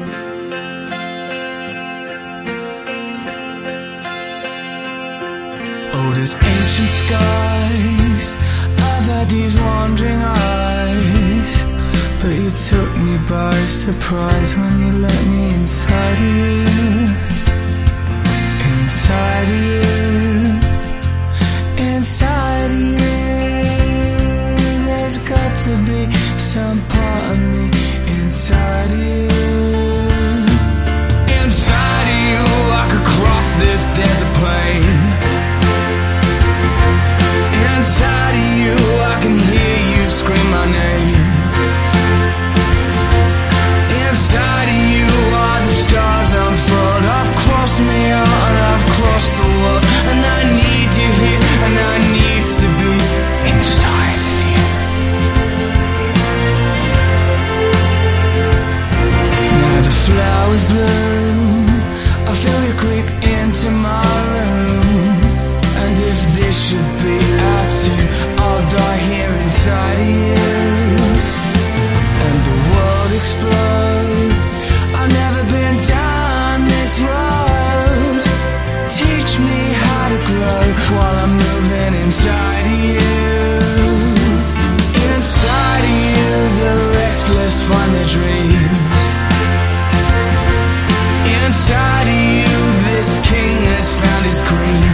Old as ancient skies, I've had these wandering eyes, but you took me by surprise when you let me inside of you. Inside of you, inside of you. There's got to be some part of me inside of you. Inside of you, I could cross this desert plain. Inside of you, I can hear you scream my name. Inside of you are the stars unfurled. I've crossed me out and I've crossed the world, and I need you here, and I need to be inside of you. Now the flowers bloom, I feel you creep into my room, and if this should be our tomb, I'll die here inside of you. And the world explodes, I've never been down this road. Teach me how to grow while I'm moving inside of you. Inside of you, the restless find their dreams. Inside of you, this king has found his queen.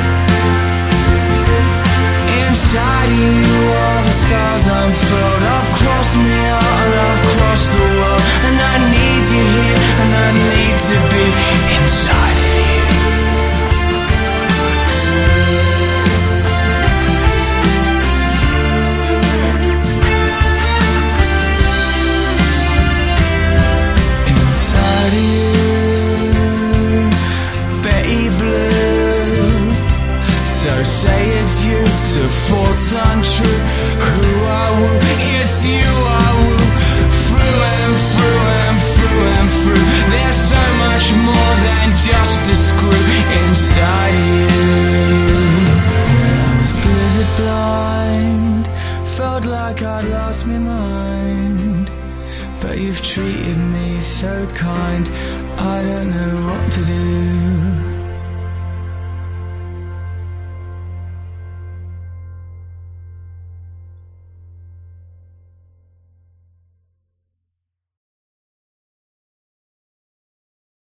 Inside of you, all the stars unfurled. I've crossed me out and I've crossed the world, and I need you here, and I need to be inside of you. Inside of you, Betty Blue. So say adieu to thoughts untrue. Who I woo, it's you I woo. Through and through and through and through. There's so much more than just a screw inside